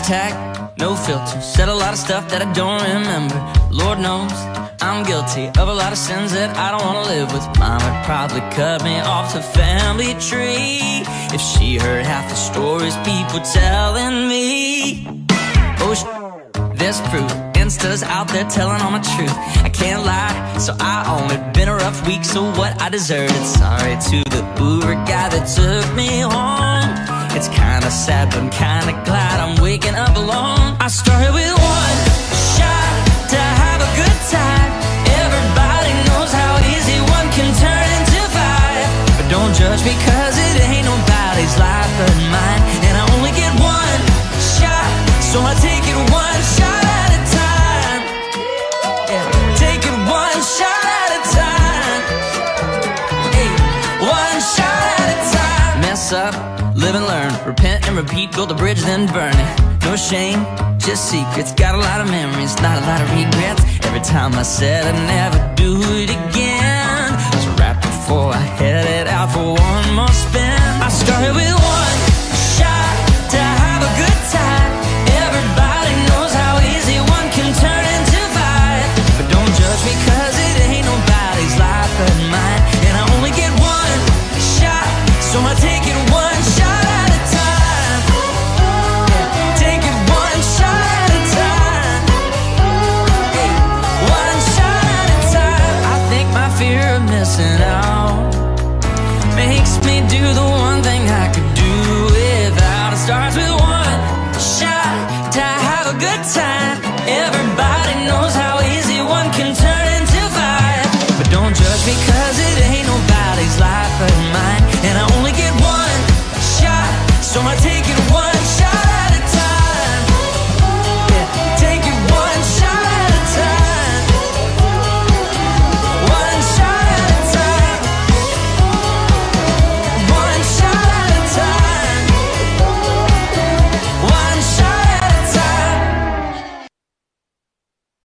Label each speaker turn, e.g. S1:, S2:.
S1: Hashtag no filter. Said a lot of stuff that I don't remember. Lord knows I'm guilty of a lot of sins that I don't wanna live with. Mom would probably cut me off the family tree if she heard half the stories people telling me. Oh, there's proof. Insta's out there telling all my truth. I can't lie, so I own it. Been a rough week, so what I deserved it. Sorry to the Uber guy that took me home. It's kinda sad, but I'm kinda glad I'm waking up alone. I started with one shot to have a good time. Everybody knows how easy one can turn into five. But don't judge because it ain't nobody's life but mine. And I only get one shot, so I take it one shot at a time. Yeah, take it one shot at a time. Hey, one shot at a time. Mess up, live and learn, repent and repeat, build a bridge then burn it. No shame, just secrets, got a lot of memories, not a lot of regrets. Every time I said I'd never do it again, so right before I headed out for one more spin, I started with one